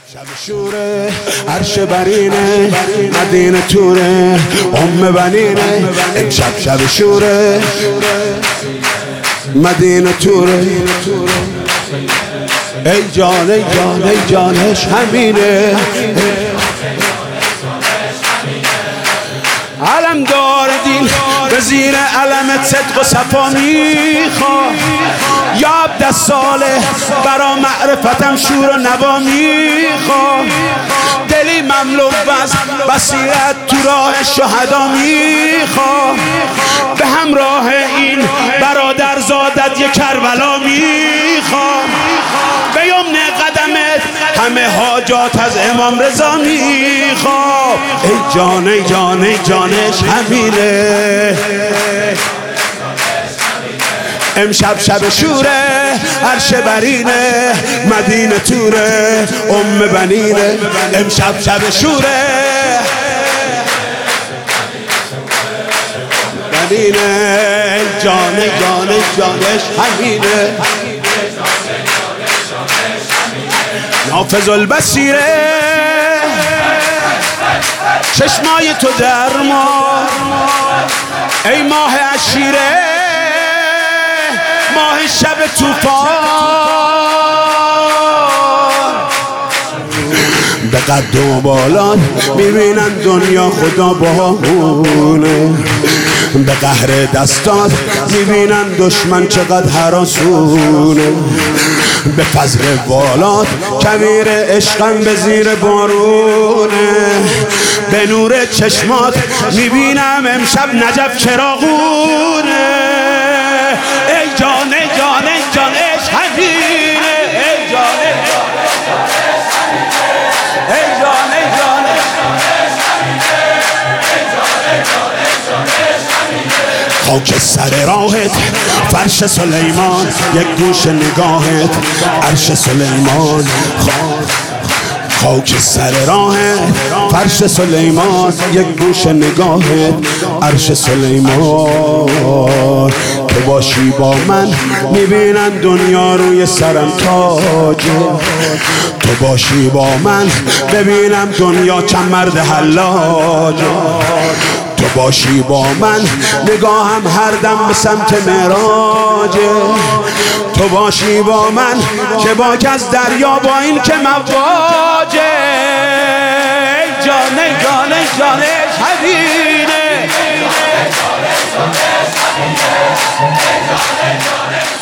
شب شوره عرش برینه مدینه توره بنینه امشب شب شوره مدینه توره ای جان ای جان ای جانش همینه علم دار دین به زیر علم صدق و صفا میخواه یا عبد صالح برا معرفتم شور و نوا میخواه دلی مملو از بصیرت تو راه شهدا میخواه به همراه این برادر زادت یک کربلا میخواه به یمن قدمت همه حاجات از امام رضا میخواه ای جان ای جان ای جانش همینه امشب شب شوره عرش برینه مدینه توره بنینه امشب شب شوره بنینه جان جان جانش همینه نافذ البصیره چشمای تو در ما ای ماه عشیره ماه شب توفان به قد و بالات میبینن دنیا خدا باهونه به قهر دستات میبینن دشمن چقدر هراسونه به فضل والات کویر عشقم به زیر بارونه به نور چشمات میبینم امشب نجف چراغونه ای جان ای جان ای جان عشق همینه ای جان ای جان ای جان ای جان خاک سر راهت فرش سلیمان یک گوش نگاهت عرش سلیمان خاک سر راهت فرش سلیمان یک گوش نگاهت عرش سلیمان تو باشی با من میبینن دنیا روی سرم تاجه تو باشی با من ببینم دنیا چند مرد حلاجه تو باشی با من نگاهم هر دم به سمت معراجه تو باشی با من که باک از دریا با این که مواجه ای جان ای جان ای جانش همینه